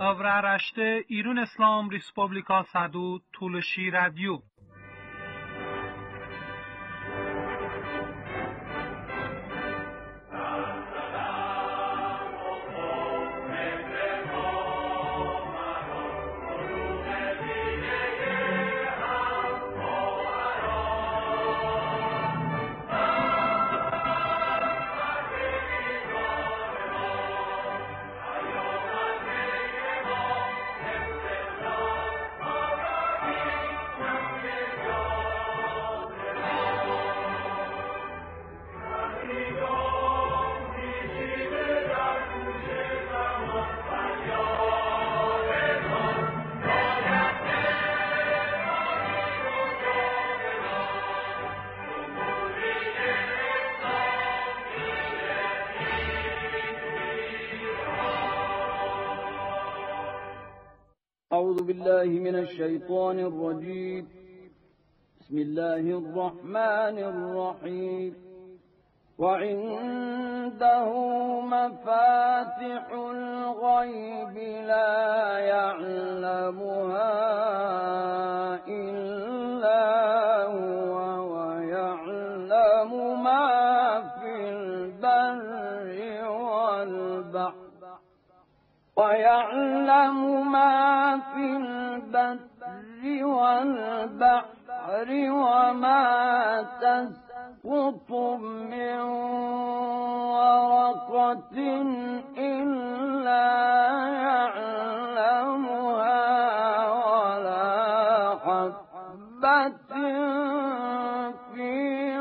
Anavra Rashte İran İslam Respublika Sadu Tulushi Radyo. أعوذ بالله من الشيطان الرجيم. بسم الله الرحمن الرحيم. وعنده مفاتح الغيب لا يعلمها إلا هو ويعلم ما في البر والبحر وما تسقط من ورقة إلا يعلمها ولا حبة في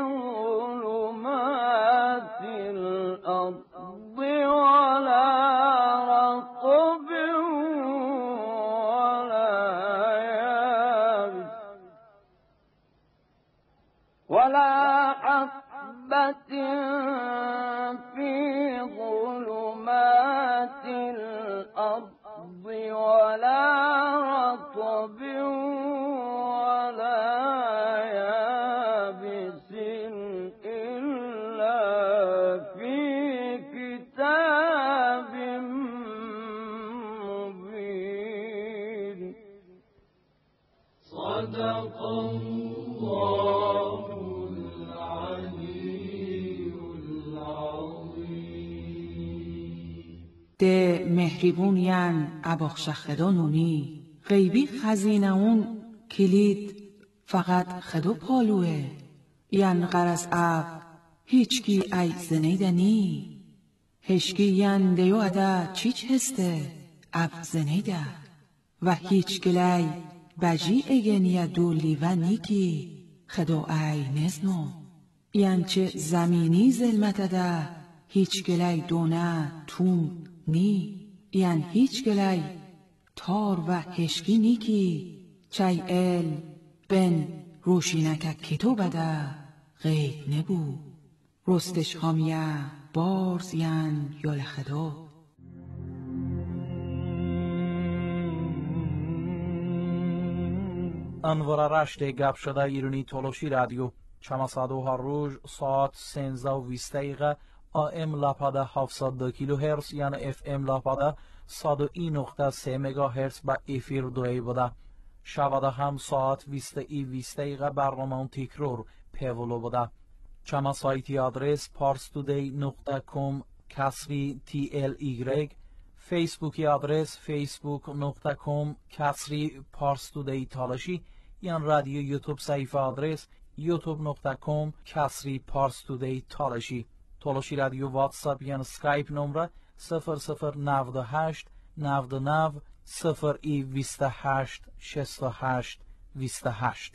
ظلمات الأرض ولا رطب ولا حبة في ظلمات الأرض ولا رطب ولا يابس إلا في كتاب مبين. صدق الله. ده مهربونیان اباخشخدانونی غیبی خزینه اون کلید فقط خدو پالوه یان غرس اب هیچکی ای زنیدنی هشکی یان دیو ادا چیچ هسته اب زنیده و هیچ گلی بجی اگنیا دولی و نیکی خدو ای نزنو یان چه زمینی زلمت ادا هیچ گلی دونه توم نی یان هیچ گلی تار و هشکی نیکی چای ال بن روشینک کتو بده غیب نبو رستش هامیه بارز یان یال خدا. انوار رشته گپ شده ایرانی تولوشی رادیو چماسادو هر روز ساعت 13:20 AM لاپاده 702 کیلوهرتز یعنی FM لاپاده 101.3 مگاهرتز با افیر دوی بوده. شباده هم ساعت 20:20 برنامه تکرار پیولو بوده. چما سایتی آدرس parstoday.com کسری TLY، فیسبوکی آدرس facebook.com کسری parstoday تالاشی یعنی رادیو یوتیوب صحیفه آدرس youtube.com کسری parstoday تالاشی. تولوشی رادیو واتساپ یعنی سکایپ نمره 0098 99 028 68 28.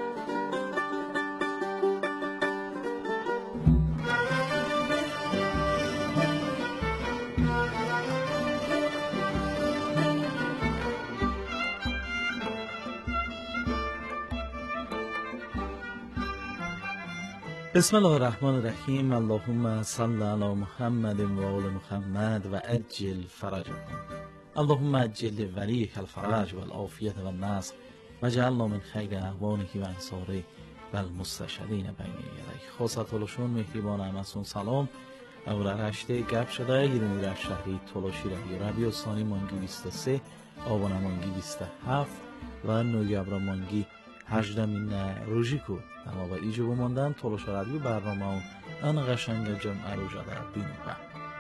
بسم الله الرحمن الرحیم. اللهم صل علی محمد و آل محمد و عجل فرجهم. اللهم عجل ولیک الفرج و العافیت و النصر و جعلنا من خیر اعوانه و انصاره و المستشهدین بین یدیک. خاصه تولوشون مهربان همسون سلام. او رشته گپ شده ایرانی در شهری تولوشی رادیو ثانی مانگی 23 آبانمانگی 27 و نویابرامانگی 18 روژیکو تمام و ایجو بماندن طولش رادیو برنامه اون ان قشنگ جمعه رو جده بینوبه.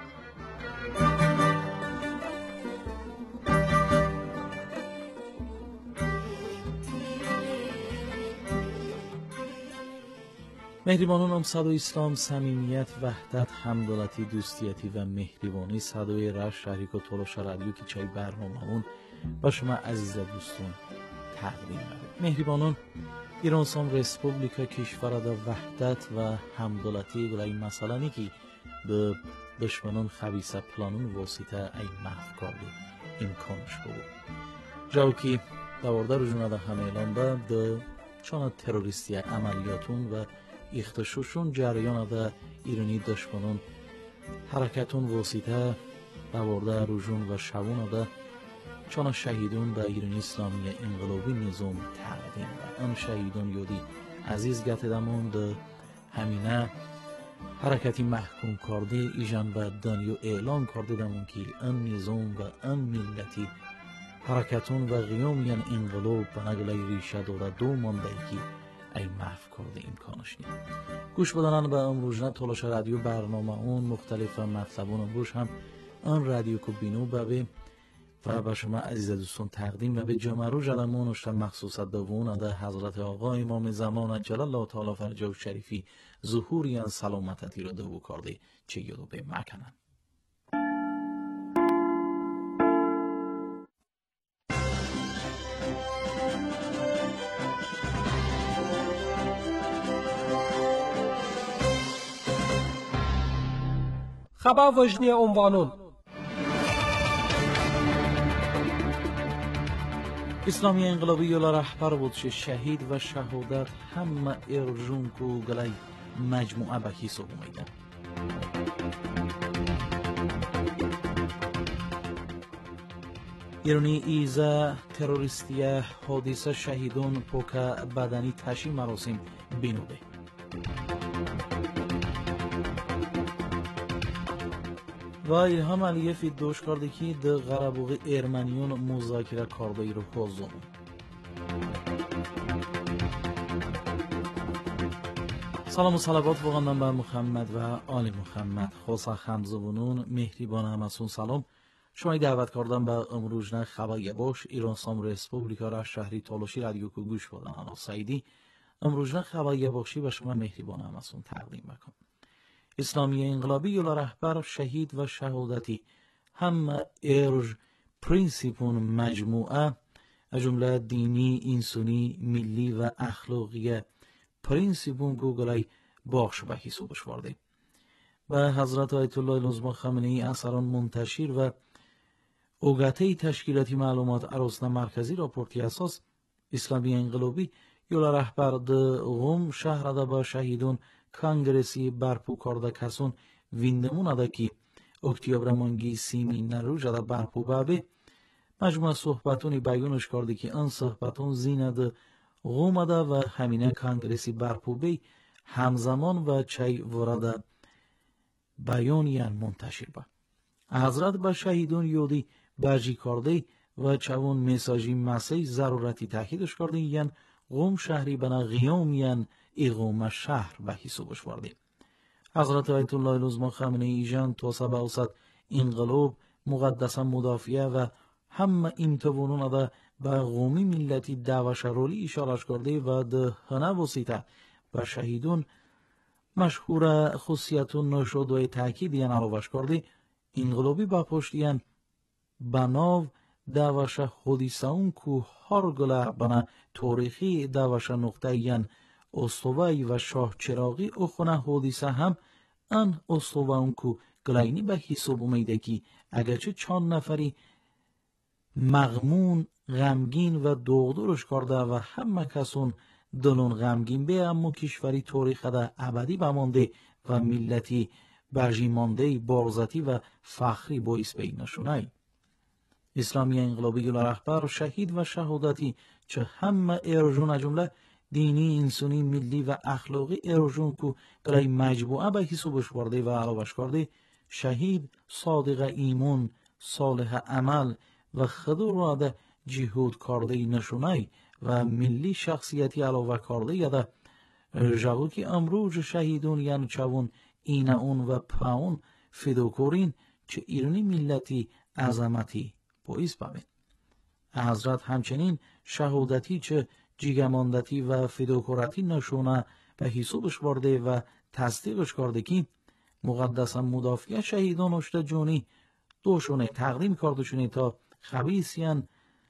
مهربانان امصد و اسلام، صمیمیت، وحدت، همدلتی، دوستیتی و مهربانی صدای رش شهریک و طولش رادیو که چای برنامه اون با شما عزیز دوستون تقدیم می‌کنم. مهربانان ایران سام ریسپوبلیکا کشور دا وحدت و همدلتی برای مسئله که به دشمنان خبیث پلانون واسطه ای محو کرده امکانش بود. جاو که دوارده رجوع دا همه اعلام ده چون تروریستی عملیاتون و اختشوشون جریان دا ایرانی دشمنان حرکتون واسطه دوارده رجوع و شبون دا چون شهیدون به ایرانی اسلامی انقلابی نظام تقدیم و ان شهیدون یودی عزیز گتدمون ده همینه حرکتی محکوم کرده ایجان به دنیا اعلام کرده دمون که ان نظام و ان ملتی حرکتون و قیام یعنی انقلاب به نگله ریشه داره دو مانده که ای محو کرده امکانش نید. گوش بدانن به امروزنه طولش رادیو برنامه اون مختلف مطلبون امروز هم ان رادیو کو بینو به و به شما عزیز دوستان تقدیم و به جمعه رو جلمون اشتر مخصوص دوون ده حضرت آقا امام زمان عجل الله تعالی فرجه و شریفی ظهوریان سلامتتی رو دو کرده چه یادو به مکنن. خبر وجدی عنوانون اسلامی انقلابی یولا رهبر بود که شهید و شهادت همه ارجون کو گلای مجموعه به حساب اومدن. ایرانی ایزا تروریستی حادثه شهیدون پوک بدنی تشی مراسم بینوده. و ایلهام علیف دوش کرده که در غربوغ ارمنیون مذاکره کرده ای رو حضور. سلام و صلوات واقعا بر محمد و آل محمد. خوصا خمزبونون مهربان همسون سلام. شما دعوت کردم به امروزنه خبر باش ایران سام ریسپوبلیکا را شهری تالاشی رادیو کو گوش بدن. انا سعیدی امروزنه خبر باشی به شما مهربان همسون تقدیم بکنم. اسلامی انقلابی یولا رهبر شهید و شهادتی هم ارج پرینسیپون مجموعه جمله دینی، انسانی، ملی و اخلاقی پرینسیپون گوگلای باخش به حسابش ورده و حضرت آیت الله العظما خامنه‌ای اثران منتشر و اوگته تشکیلاتی معلومات ارسنه مرکزی راپورتی اساس اسلامی انقلابی یولا رهبر ده غم شهر ده با شهیدون کانگرسی برپو کرده کسون ویندمون اده که اکتیابر مانگی سیمی نروج اده برپو بابه مجموعه صحبتونی بیانش کرده که ان صحبتون زینده غم اده و همینه کانگرسی برپو بی همزمان و چای ورده بیانیان منتشر با حضرت با شهیدون یودی برجی کرده و چون میساجی مسیح ضرورتی تاکیدش کرده یعنی غم شهری بنا قیام یعنی اقامه شهر به حسابش ورده. حضرت آیت الله العظما خامنه‌ای ایجان توسعه اوسط انقلاب مقدسا مدافعه و همه امتوانون ده به قومی ملتی دعوش رولی اشارش کرده و ده هنه وسیطه و شهیدون مشهور خصوصیتون نشد و تاکید یعنی علاوش کرده انقلابی با پشتیان بناو دعوش حدیثه اون که هر گله بنا تاریخی دعوش نقطه یعنی استوایی و شاه چراغی اخونه حدیثه هم ان استوا اون کو گلاینی به حساب اومیده که اگرچه چند نفری مغمون غمگین و دغدغش کرده و همه کسون دلون غمگین به اما کشوری تاریخ ده ابدی بمانده و ملتی برژیمانده بارزتی و فخری باعث بینشونه. اسلامی انقلابی یولا رهبر شهید و شهادتی چه همه ارجون جمله دینی، انسانی، ملی و اخلاقی ارجون کو گلای مجموعه به حسابش ورده و علاوش کرده شهید صادق ایمان، صالح عمل و خدو را ده جهود کارده نشونای و ملی شخصیتی علاوه کارده یاده جاگو که امروز شهیدون یعنی چون این اون و پاون فدوکورین چه ایرانی ملتی عظمتی پاییز ببین. حضرت همچنین شهودتی چه جیگماندتی و فدوکورتی نشونه به حسابش برده و تصدیقش کرده که مقدسا مدافع شهیدان اشته جونی دوشونه تقدیم کرده شونه تا خبیسیان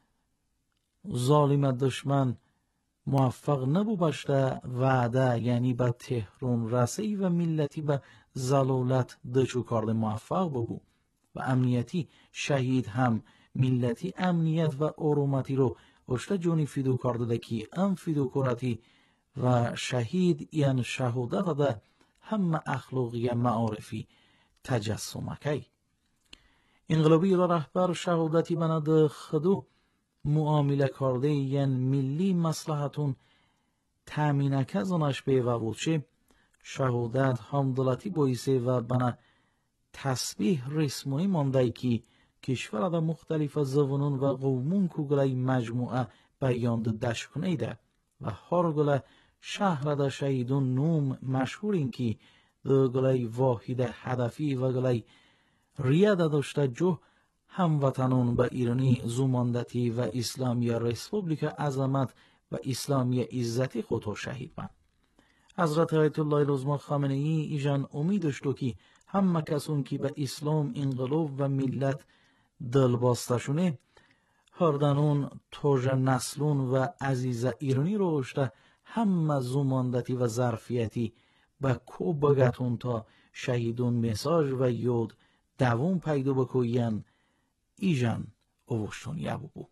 ظالم دشمن موفق نبو باشته وعده یعنی به تهران رسی و ملتی به زلالت دچو کرده موفق ببو و امنیتی شهید هم ملتی امنیت و ارومتی رو اشته جونی فیدو کرده که ام فیدو کرتی و شهید یعنی شهودت ده هم اخلاقی معارفی تجسمکی. انقلابی را رهبر شهودتی بند خدو معامله کرده یعنی ملی مصلحتون تامینک ازانش به و بودشه شهودت همدلتی بایسته و بنا تسبیح رسمونی مانده که کشور در مختلف زبانون و قومون کگلای مجموعه بیان دشکنه ده و هر گله شهر در شهیدون نوم مشهور این که گلای واحد هدفی و گلای ریاده داشته جو هموطنان به ایرانی زوماندتی و اسلامی رسپوبلیک عظمت و اسلامی عزتی خود شهید بند. حضرت آیت الله العظمی خامنه ای ایجان امید داشت که همه کسون که به اسلام انقلاب و ملت دل باسته شونه هردنون توج نسلون و عزیز ایرانی رو اشته همه زوماندتی و ظرفیتی به کو بگتون تا شهیدون مساج و یود دوام پیدا بکوین ایجان اوشتون یابو بو.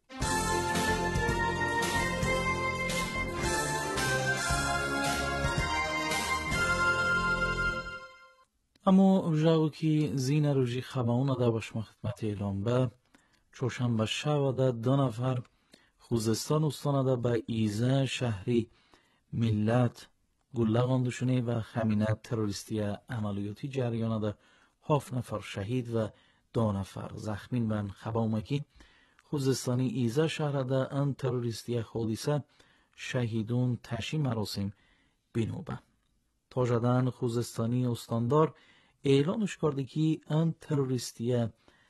اما جاو که زین روژی خباون ده باش خدمت اعلام به چوشنبه شب ده 2 نفر خوزستان استان ده به ایزه شهری ملت گله غاندشونه و خمینه تروریستی عملیاتی جریان ده 7 نفر شهید و 2 نفر زخمین بن خباومکی خوزستانی ایزه شهر ده ان تروریستی حادثه شهیدون تشی مراسم بینوبه. تاجدن خوزستانی استاندار اعلانش کرده که ان تروریستی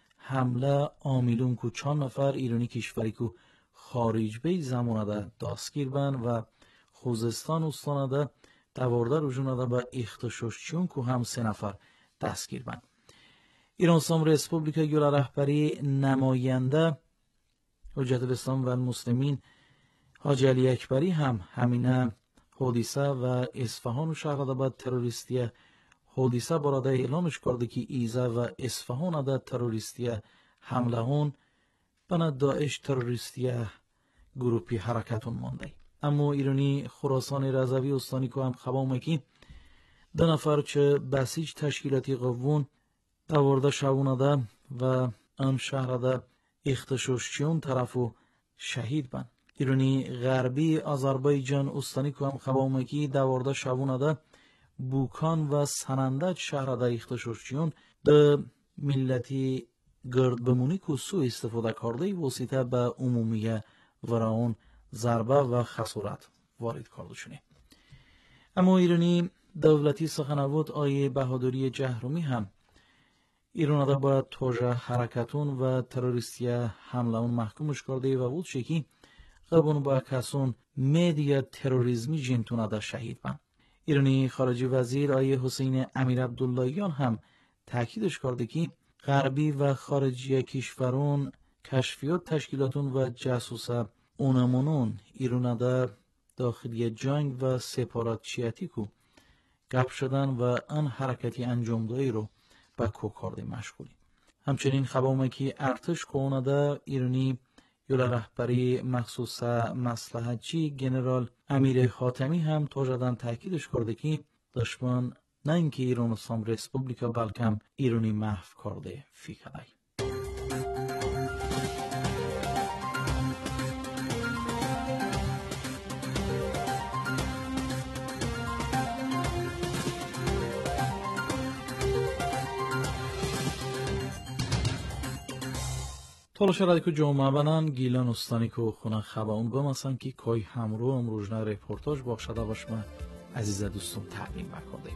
حمله عاملون کو 4 نفر ایرانی کشوری کو خارج بی زمانه ده دستگیر بن و خوزستان استان ده دوارده روزونه ده به اختشاشچیون کو هم 3 نفر دستگیر بن. ایران اسلام رسپوبلیک گل رهبری نماینده حجت الاسلام و المسلمین حاجی علی اکبری هم همینه حادثه و اصفهان و شهر ده به تروریستی حادثه براده اعلانش کرده که ایزه و اصفهان ده تروریستی حمله هون بنا داعش تروریستی گروپی حرکتون مانده. اما ایرانی خراسان رضوی استانی که هم خبامه که 2 نفر چه بسیج تشکیلاتی قوون دوارده شوونه ده و ام شهر ده اختشاشچیون طرفو شهید بند. ایرانی غربی آذربایجان استانی که هم خبامه که دوارده شوونه ده بوکان و سنندج شهر ده اختشاشچیون ده ملتی گرد بمونی که سو استفاده کرده واسطه به عمومیه وراون ضربه و خسارت وارد کرده شونه. اما ایرانی دولتی سخنوات آیه بهادری جهرومی هم ایران ده با توجه حرکتون و تروریستی حمله اون محکومش کرده و بود شکی قبون با کسون میدیا تروریزمی جنتون ده شهید بند. ایرانی خارجی وزیر آیه حسین امیر عبداللهیان هم تاکیدش کرده که غربی و خارجی کشورون کشفیات تشکیلاتون و جاسوسه اونمونون ایران ده داخلی جنگ و سپاراتچیتی کو گپ شدن و آن حرکتی انجام دایی رو با کوکارده مشغولی. همچنین خبامه که ارتش کونده ایرانی یول رهبری مخصوص مصلحتچی جنرال امیر خاتمی هم تاجدن تاکیدش کرده که دشمن نه اینکه ایران اسلام رسپوبلیک بلکه ایرانی محو کرده فیکرای. To'g'ri ku jom'a bilan Gilanistoniku xona xabaun bo'lmasan ki koy hamro امروزنا reportaj بخشده باشم عزیز دوستم تقدیم می‌کنم.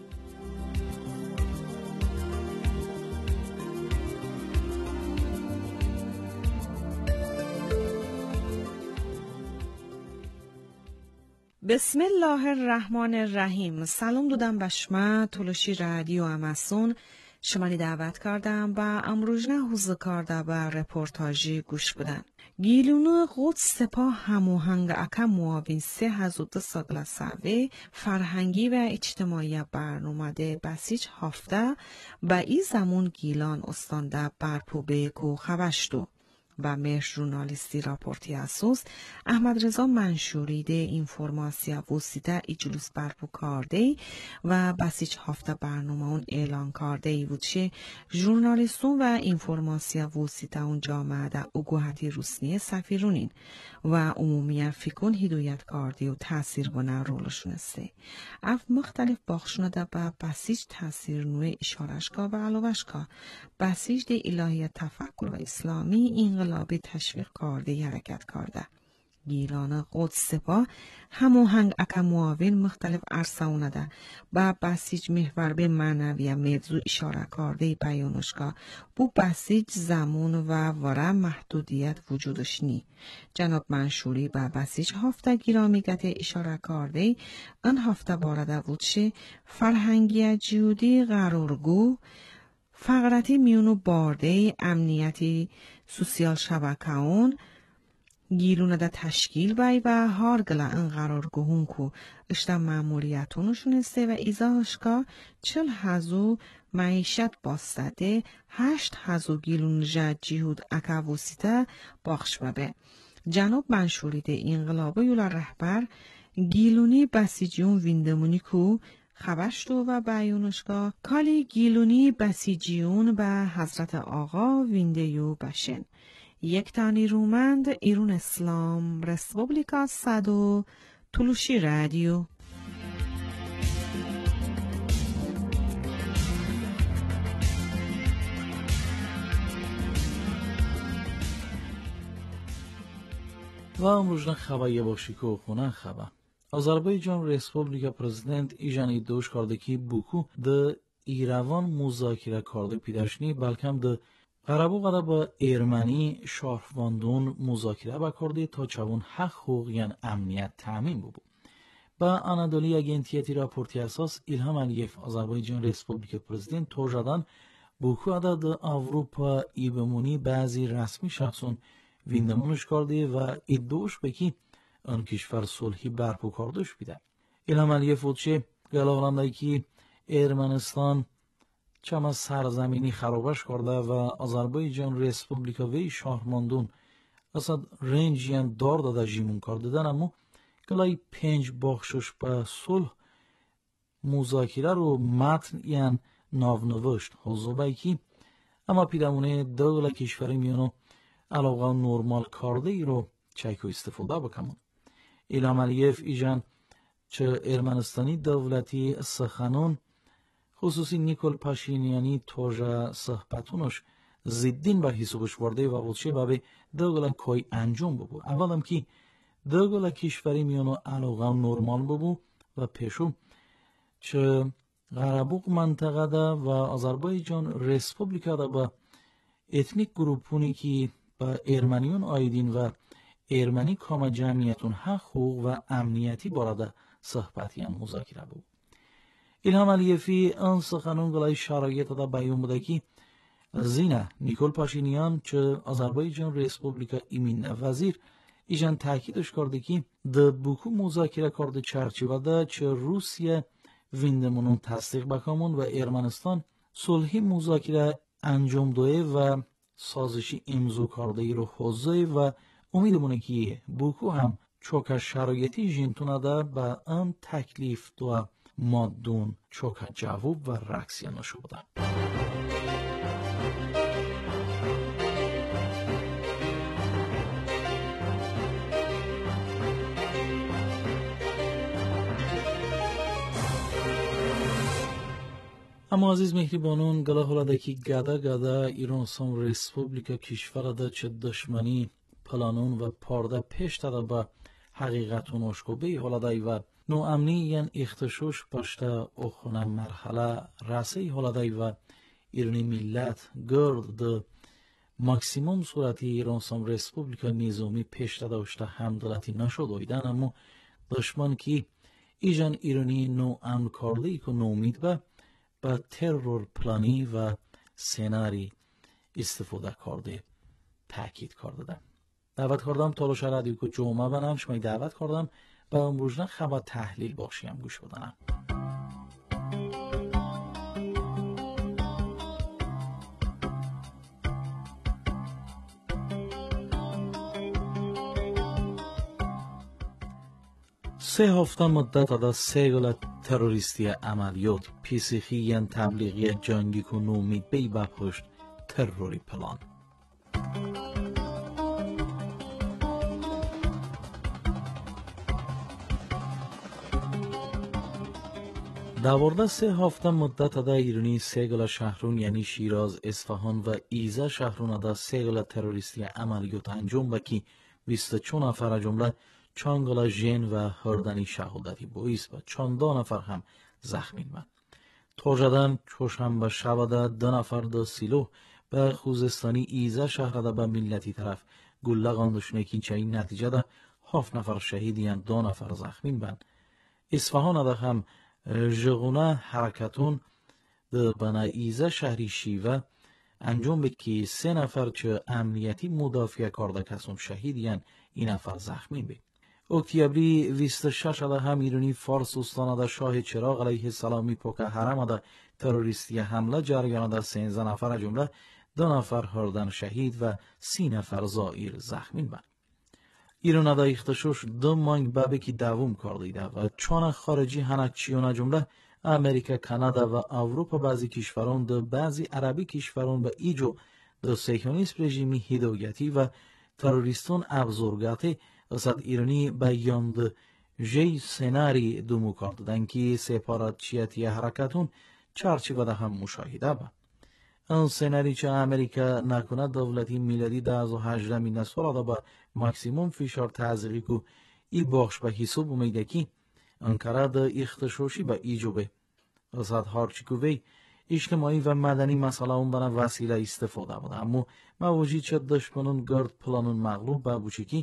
بسم الله الرحمن الرحیم. سلام دادم به شما تولشی رادیو اماسون. شما دعوت کردم و امروزنا حوزه کرده به رپورتاجی گوش بدن. گیلونو قدس سپاه هماهنگ اکا معاون 3200 ساله فرهنگی و اجتماعی برنامه بسیج هفته و ای زمان گیلان استانده برپوبه کو خبشتو. و مهر ژورنالیستی راپورتی اساس احمد رضا منشوری ده اینفورماسیا وسیده ایجلوس برپو کرده و بسیج هفته برنامه اون اعلان کرده ای بود چه ژورنالیستون و اینفورماسیا وسیده اون جامعه ده اگوهتی روسنی سفیرونین و عمومی فکرون هدایت کرده و تأثیر گونه رولشون است. اف مختلف باخشونه ده به بسیج تأثیر نوع اشارشگاه و علاوشگاه بسیج ده الهیت تفکر و اسلامی انقلابی تشویق کرده حرکت کرده. گیلان قدس سپاه هماهنگ اکا معاون مختلف عرصه‌ونه ده با بسیج محور به معنوی موضوع اشاره کرده بیانشگاه بو بسیج زمان و وره محدودیت وجودش نی. جناب منشوری با بسیج هفته گیرامی گته اشاره کرده ان هفته بارده وچه فرهنگی جیودی قرارگو فقرتی میونو بارده امنیتی سوسیال شبکهون گیلونه ده تشکیل بای و هارگلا ان قرارگوهون کو اشتا معمولیتونشون استه و ایزاهشکا 40,000 معیشت باستده 8,000 گیلون جد جیهود اکا وسیطه باخش ببه. جناب منشوری ده انقلابه یولا رهبر گیلونی بسیجیون ویندمونی کو خبشتو و بیانشگاه کالی گیلونی بسیجیون به حضرت آقا ویندیو بشن. یک تانی رومند ایرون اسلام رسپوبلیکا صدو تولوشی رادیو. و امروزنا خبایی باشی که خونه خبه. آذربایجان رسپوبلیکا پرزیدنت ایجان ایدوش کرده که بوکو ده ایروان مذاکره کرده پیداشنی بلکم ده قربو قده با ارمنی شهرواندون مذاکره بکرده تا چون حق حقوق یعنی امنیت تامین ببو. با آنادولی اگنتیتی راپورتی اساس ایلهام علیف آذربایجان رسپوبلیکا پرزیدنت توجدان بوکو عدد اروپا ای بمونی بعضی رسمی شخصون ویندمونش کرده و ایدوش بکی آن کشور صلحی برپا کردش بیده. ایلهام علیف وچه گلاولنده که ارمنستان چما سرزمینی خرابش کرده و آذربایجان رسپوبلیکا وی شهرماندون اصلا رنجیان دار داده جیمون کرده دن اما گلای 5 بخشش به صلح مذاکره رو متن یعن ناونوشت حضوبه که اما پیدمونه دول کشوری میانو علاقه نورمال کرده ای رو چیکو استفاده بکنم. ایلهام علیف ایجان چه ارمنستانی دولتی سخنون خصوصی نیکول پاشینیانی توجه صحبتونش زدین به حسابش ورده و وچه به دوگل کوی انجام ببو. اولم که دوگل کشوری میانو علاقه نورمال ببو و پیشو چه غربوق منطقه ده و آذربایجان رسپوبلیکا ده با اتنیک گروپونی که با ارمنیون آیدین و ارمنی کام جمعیتون حقوق و امنیتی بارده صحبتی هم مذاکره بود. ایلهام علیفی آن سخنون گلای شرایط دا بیان بوده که زینه نیکول پاشینیان چه آذربایجان رسپوبلیکا ایمین وزیر ایجان تاکیدش کرده که ده بوکو مذاکره کرده چرچیبه ده چه روسیه ویندمونون تصدیق بکامون و ارمنستان صلحی مذاکره انجام دوه و سازشی امضا کرده ای رو حوزه و امیدمونه که بوکو هم چوکا شرایطی جنتونه ده به آن تکلیف دو مادون چوکا جواب و رکسیانو شده. اما عزیز مهربانون گله هلدکی گدا ایران سام ریسپوبلیکا کشور ده چه دشمنی پلانون و پارده پیش تده با حقیقتون اشکوبی هلدهی و نو امنی ین اختشوش پشته اخونه مرحله رسی هلدهی و ایرانی ملت گرد ده ماکسیموم صورتی ایران سام ریسپوبلیکا نظامی پیش تده اشته همدلتی نشد ویدن اما دشمن کی ایجان ایرانی نو امن کرده که نومید با ترور پلانی و سیناری استفاده کرده تاکید کرده. دعوت کردم تلاش رادیو که جمعه بنام شما دعوت کردم با امروزنا خبر تحلیل باشیم گوش بدنم. سه هفته مدت دا سه گل تروریستی عملیات پیسیخی ین تبلیغی جنگی که نومید بی بپشت تروری پلان. دوارده سه هفته مدت دا ایرانی سه گل شهرون یعنی شیراز، اصفهان و ایزه شهرون دا سه گل تروریستی عملیات انجام بکی 24 نفر جمله چانگلا جن و هردنی شهادتی بویست و 14 نفر هم زخمی بود. توجدن چوشنبه شب 2 نفر دا سیلو به خوزستانی ایزه شهر دا به ملتی طرف گله قاندشونه که چنین نتیجه دا 7 نفر شهیدی 2 نفر زخمی بود. اصفهان دا هم ژغونه حرکتون دا بنا ایزه شهری شیوه انجام به که 3 نفر چه امنیتی مدافع کرده کسون شهیدی این نفر زخمی بود. اکتبری 26 هم ایرانی فارس استان شاه چراغ علیه السلامی پوک حرم دا تروریستی حمله جریان دا 13 نفر جمله 2 نفر هردن شهید و 30 نفر زائر زخمی بود. ایران دا اختشوش 2 مانگ بابی که دوام کرده و چون خارجی هنکچیون جمله امریکا، کانادا و اروپا بعضی کشوران دا بعضی عربی کشوران به ایجو دا سیکونیسم رژیمی هدایتی و تروریستون ابزورگاتی قصد ایرانی بیاند جی سناری دومو کردن که سپاراتچیتی حرکتون چرچی و ده هم مشاهده با. این سناری چه امریکا نکنه دولتی میلادی 2018 نسولا ده با مکسیموم فشار تزریقی که ای بخش به حساب اومیده که انکره ده اختشوشی به ایجوبه. قصد هارچی که وی اجتماعی و مدنی مسئله اون بنا وسیله استفاده بوده اما موجی چه دشمنون گرد پلانون مغلوب به بوچی که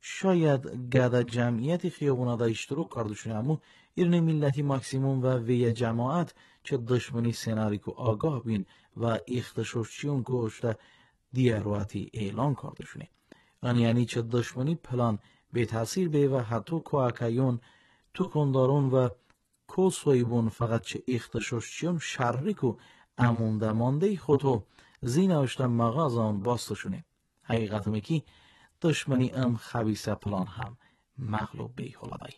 شاید گدا جمعیت خیابونا دا اشتراک کردشونه اما ایران ملتی ماکسیموم و وی جماعت چه دشمنی سناری که آگاه بین و اختشوشیون که اشته دیارواتی اعلان کردشونه یعنی چه دشمنی پلان به تاثیر به و حتی که اکیون تو کندارون و کوسویبون فقط چه اختشوشیون شرری که امونده مانده خودو زین اشته مغازان باستشونه حقیقت میکی دشمنی خبیثه پلان هم مغلوب بی هلدهی.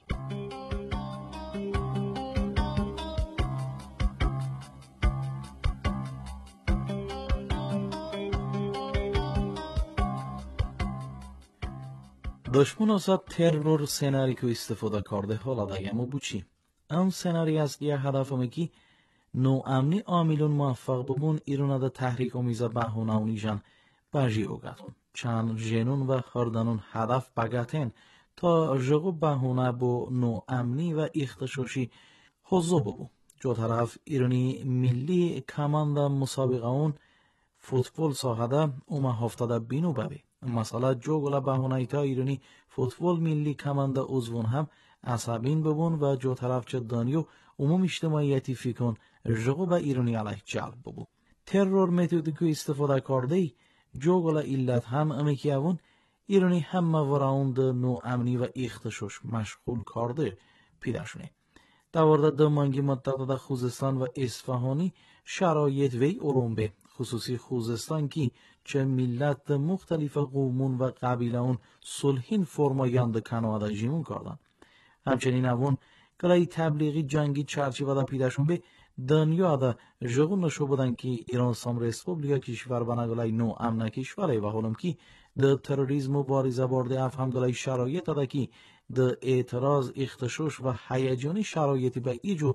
دشمن اصد ترور سناری که استفاده کرده هلدهی اما بوچی ام سناری از دیه هدف میکی نو امنی عاملون موفق ببون ایران دا تحریک امیزه بهونه اونیجان بجی اوگتون چند جنون و خردنون هدف بگتن تا جغو بهونه با نو امنی و اختشاشی حضو ببو. جو طرف ایرانی ملی کمانده مسابقه اون فوتبال ساخده اومه هفتاده بینو ببی. مثلا جو گله بهونه ایتا ایرانی فوتبال ملی کمانده اوزون هم عصبین ببون و جو طرف چه دانیو عموم اجتماعیتی فکرون جغو به ایرانی علیه جلب ببو. ترور متودی که استفاده کرده جوگل ایلت هم امیکی اون ایرانی هم وراوند نو امنی و اختشوش مشغول کرده پیداشونه. دوارده 2 مانگی مدت دا خوزستان و اصفهانی شرایط وی ارومبه خصوصی خوزستان کی چه ملت مختلف قومون و قبیله اون صلحین فرمایند کنواده جیمون کردن. همچنین اون کلای تبلیغی جنگی چرچی ودا پیداشون به دنیا دا جغون نشو بودن که ایران سام ریسپوبلیکا کشور بناگلای نو امن کشوره و حالم که د تروریسم مبارزه برده افهم گلای شرایط دا که د اعتراض اختشوش و هیجانی شرایطی به ایجو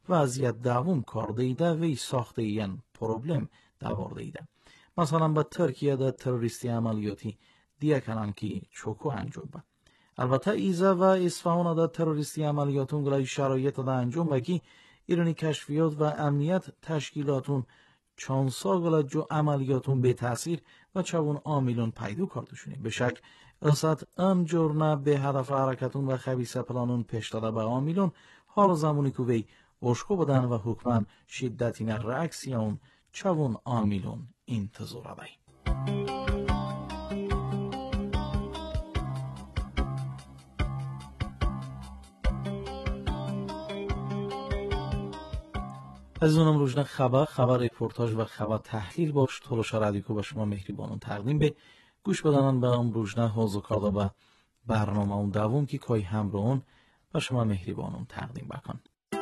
vaziyat davom kordiydi ve saxtayan problem davordiydi. Masalan, ba Türkiye'de teröristi ameliyoti diye ki çoku انجام با. البته ایزا و اصفهان دا تروریستی عملیاتون گلای شرایط دا انجام با که ایرانی کشفیات و امنیت تشکیلاتون چانسا گلای جو عملیاتون به تاثیر و چون عاملون پیدا کردشونه. به شک اصد انجورنا به هدف حرکتون و خبیثه پلانون پیش داده به عاملون حال زمانی که وی اشکو بدن و حکمن شدتی نرعکسیون چون عاملون انتظار دهی. عزیزانم، روزنه خبر رپورتاج و خبر تحلیل باش تلاشا رادیو به شما مهربانون تقدیم به گوش بدنان به ام روزنه حوض کرده به برنامه اون دوم که کای همراهون به شما مهربانون تقدیم بکن.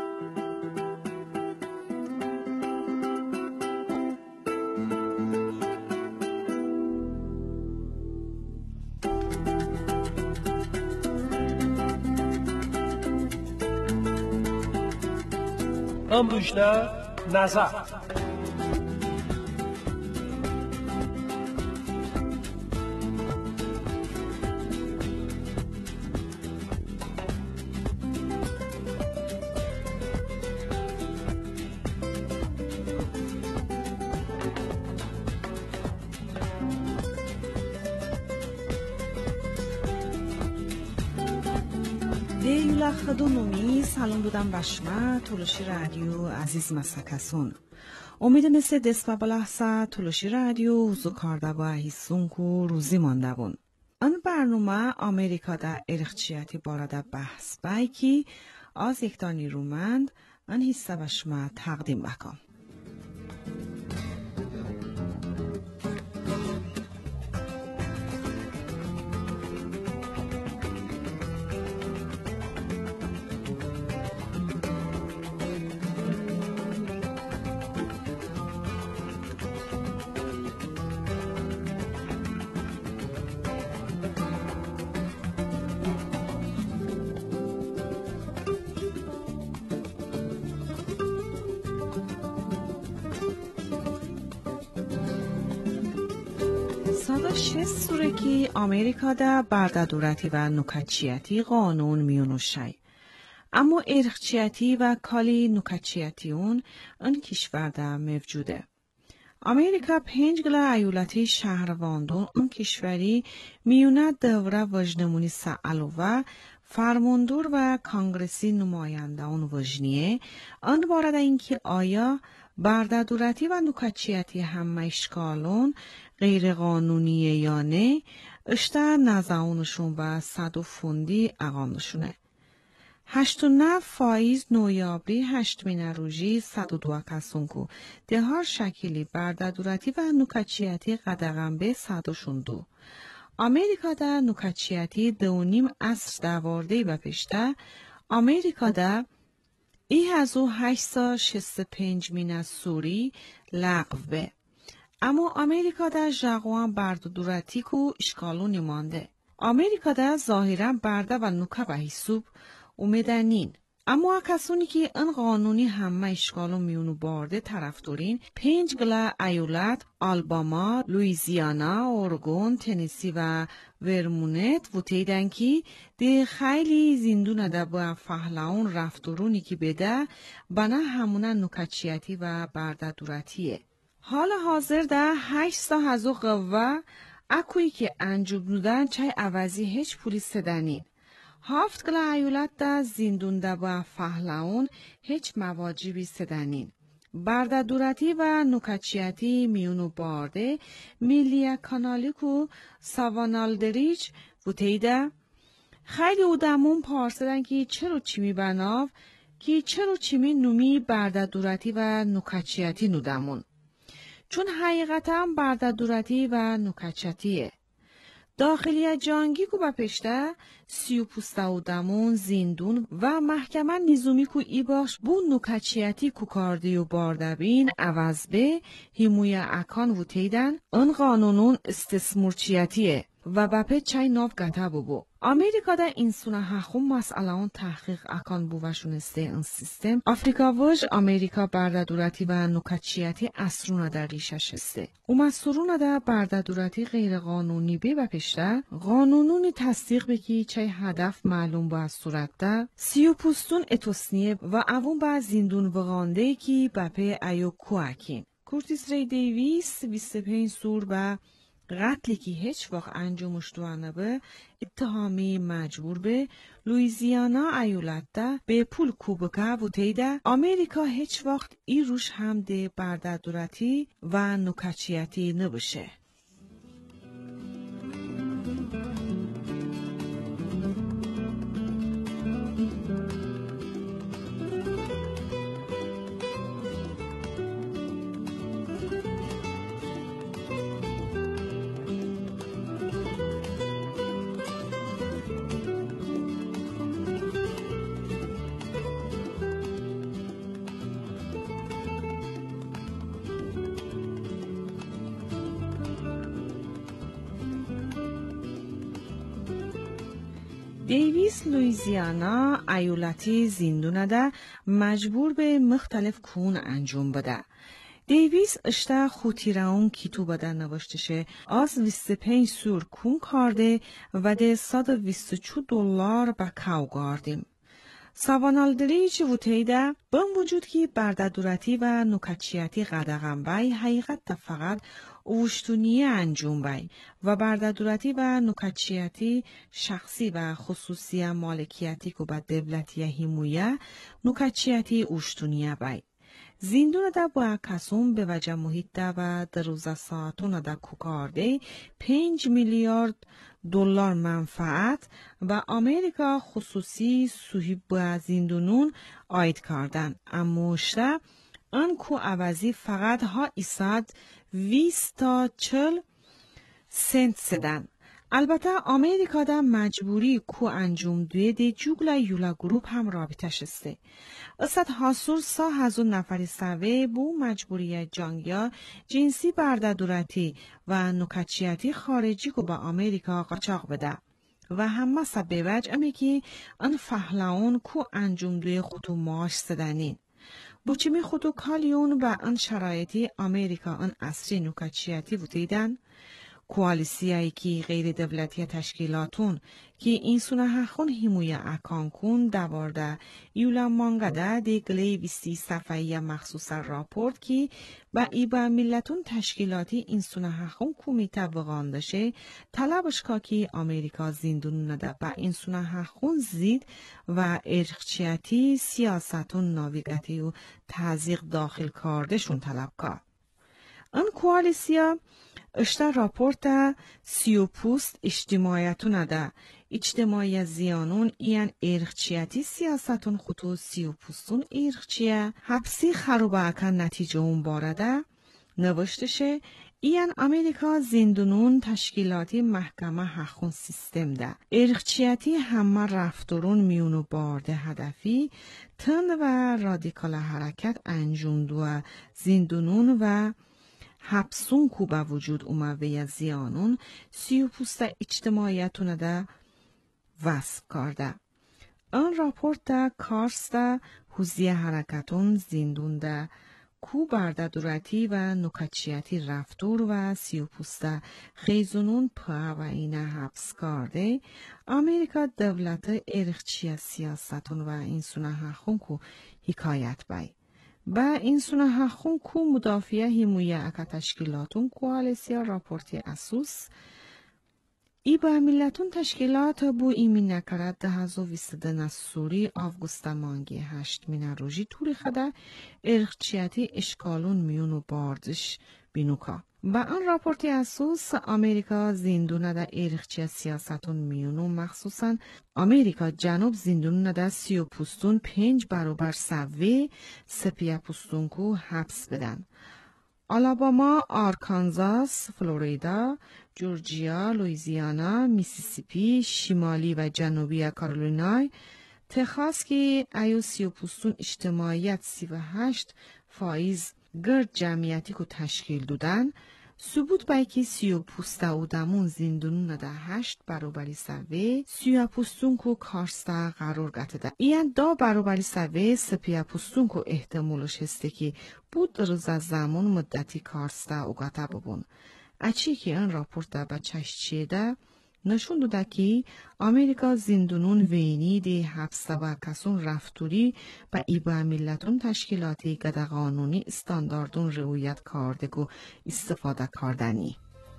امروزنه نظر دیولا خدونومی سلام دودم بشما تولوشی رادیو عزیز مسکسون امید مثل دست و بلحظه تولوشی رادیو وزو کارده با هیسونکو روزی مانده بون. آن برنامه آمریکا در ارخچیتی بارده بحث بای که از یکتا نیرومند آن حصه بشما تقدیم بکن. سوره که آمریکا دا بردادورتی و نکچیتی قانون میونوشای. اما ارخچیتی و کالی نکچیتی اون کشور دا موجوده. آمریکا 5 گلا ایالتی شهرواندون اون کشوری میونه دوره وجنمونی سعلو و فرماندور و کانگرسی نماینده اون وجنیه آن بارد اینکه آیا بردادورتی و نکچیتی همه اشکالون غیر قانونیه یا نه اشتر نزاونشون و صد فوندی اقانشونه. 8 فایز نویابری 8 روژی 102 کسونکو ده هر شکلی بردادورتی و نکچیتی قدغن به 102. امریکا در نکچیتی 2.5 عصر دوارده و پشته امریکا در 1865 مین سوری لغو به. اما امریکا در جاقوان بردادورتی کو اشکالون مانده. امریکا در ظاهرا برده و نکه و حسوب اومدنین. اما کسانی که این قانونی همه اشکالون میونو بارده طرفدارین 5 گلا ایالت آلاباما، لوئیزیانا، اورگون، تنسی و ورمونت وتیدن که ده خیلی زندون ده با فهلاون رفتارونی که بده بنا همونه نکچیتی و بردادورتیه. حال حاضر در 8 هزو قوه اکویی که انجام دودن چای عوضی هیچ پولی سدنین. 7 گلا ایالت در زندون ده با فهلاون هیچ مواجبی سدنین. بردادورتی و نکچیتی میونو بارده میلیا کانالیکو ساوانالدریج بوتیده خیلی اودمون پارسدن که چرا چیمی بناو که چرا چیمی نومی بردادورتی و نکچیتی نودمون. چون حقیقتا بردادورتی و نکچیتیه. داخلی جانگی کو با پشته 30 پوستاودمون زندون و محکمه نظامی کو ای باش بو نکچیتی کو کاردی و باردبین عوض به هموی اکان وتیدن اون قانونون استثمارچیتیه و بپه چای ناف گتا بو. Amerika'da insuna haxum mas'alaun tahqiq akan buvashuneste in sistem. Afrika voj Amerika bardadurati va nukachiati asruna dar rishasheste. Umasuruna da bardadurati غیر قانونی به و پشته قانونونی تصدیق بکی چای هدف معلوم با صورت ده سیوپوستون اتوسنیه و اوون با زندون وغانده کی بپه ایو کوکین. کورتیس ری دیویس 25 سور با قتلی که هیچ وقت انجامش دوانه به اتهامی مجبور به لویزیانا ایالت ده به پول کوبکه و تیده امریکا هیچ وقت ای روش هم ده بردادوراتی و نکچیتی نباشه. دیویس لویزیانا ایالتی زندونه ده مجبور به مختلف کون انجام بده. دیویس اشته خوتیراون کیتو بده نوشتشه از 25 سور کون کارده و ده $124 به کاو گاردیم. سوانالدری چی وطیده با وجود که بردادوراتی و نکچیتی قدغم بای حقیقت فقط اوشتونیه انجام بای و بردادوراتی و نکچیتی شخصی و خصوصی مالکیتی که با دولتی همویه نکچیتی اوشتونیه بای. زندون ده با کسون به وجه محیط ده و در روزه ساعتون ده کوکارده $5 میلیارد منفعت و امریکا خصوصی صحیب با زندونون آید کردن. اما اشته ان کو عوضی فقط ها ایساد 20 تا 40 سنت سدن. البته امریکا دا مجبوری کو انجام دوی دی جوگلا یولا گروپ هم رابطه شسته. اصد حاصل 100,000 نفری سوه بو مجبوری جانگیا جنسی بردادوراتی و نکچیتی خارجی کو با امریکا قاچاق بده. و همه سبه وجه امی که ان فهلاون کو انجام دوی خودو ماش سدنین. بوچمی خودو کالیون و ان شرایطی امریکا ان اصری نکچیتی بودیدن. کوالیسیایی که غیر دولتی تشکیلاتون که این سونه هخون همویه اکان کن دوارده یولا مانگده دیگلی 20 صفحه مخصوص راپورت که با ای با ملتون تشکیلاتی این سونه هخون کمیته وغاندشه طلبش که امریکا زندون نده با این سونه هخون زید و ارخچیتی سیاستون ناویگتی و تحضیق داخل کاردشون طلب که. ان کوالیسیا اشتا راپورت 30 پوست اجتماعیتون ده. اجتماعی زیانون این ارخچیتی سیاستون خطو 30 پوستون ارخچیه. حبسی خروبه اکن نتیجه اون بارده. نوشتشه این امریکا زندونون تشکیلاتی محکمه حقون سیستم ده. ارخچیتی همه رفتارون میونو بارده هدفی تند و رادیکال حرکت انجام دو زندونون و حبسون کو با وجود اوموه زیانون 30 پوست اجتماعیتون ده وصف کرده. آن راپورت ده کارس ده حوزی حرکتون زندون ده کو بردادوراتی و نکچیتی رفتور و 30 پوست خیزونون پا و این حبس کرده. امریکا دولت ارخچی سیاستون و این سونه حقون کو حکایت بای. با این سونه حقون کو مدافعه همویه اکا تشکیلاتون کوالیسیا راپورتی اسوس ای با ملتون تشکیلات بو ایمی نکرد 2022 سوری آفگوستا مانگی 8 مینه روژی توری خدا ارخچیتی اشکالون میونو باردش بینوکا. با آن راپورتی اسوس امریکا زندونه ده ارخچی سیاستون میونو مخصوصا امریکا جنوب زندونه ده 30 پوستون 5 برابر سوه سپیه پوستون کو حبس بدن. آلاباما، آرکانزاس، فلوریدا، جورجیا، لویزیانا، میسیسیپی، شمالی و جنوبی کارولینای، تخاس که ایو 30 پوستون اجتماعیت 38 فایز گرد جمعیتی کو تشکیل دودن، ثبوت بای که سیو پوسته او دمون زیندونون ده 8 برابری سوه سیو پوستون کو کارسته قرار گته ده. این دا برابری سوه سپیا پوستون کو احتمالش هسته که بود روز از زمان مدتی کارسته او گته ببون. اچی که این راپورت ده بچهش چیه ده نشون داده که امریکا زندونون وینی دی 700 کسون رفتوری با ایبا ملتون تشکیلاتی گده قانونی استانداردون رعایت کرده و استفاده کردنی.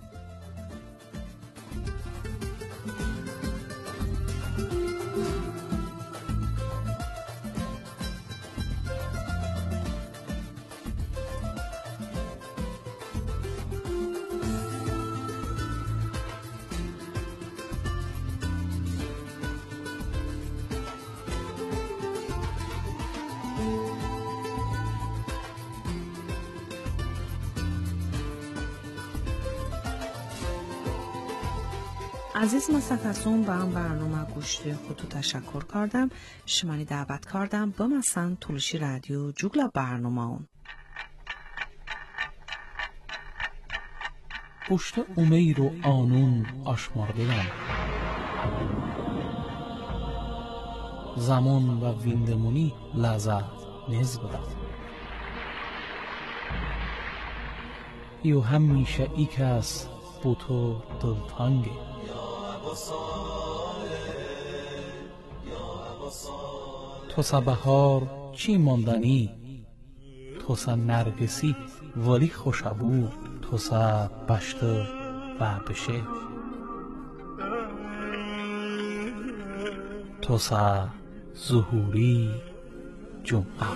عزیز مستفسون با هم برنامه گوشت خودتو تشکر کردم. شمانی دعوت کردم با مثلا تولشی رادیو جوگلا برنامه اون. پشت امیر و آنون آشمارده‌ام. زمان و ویندمونی لذت نیز بدد. یو همیشه ای کس بو تو دلتنگی. تو سا بهار چی ماندنی، تو سا نرگسی ولی خوشبو، تو سا بشت و بشه، تو سا ظهوری جمعه.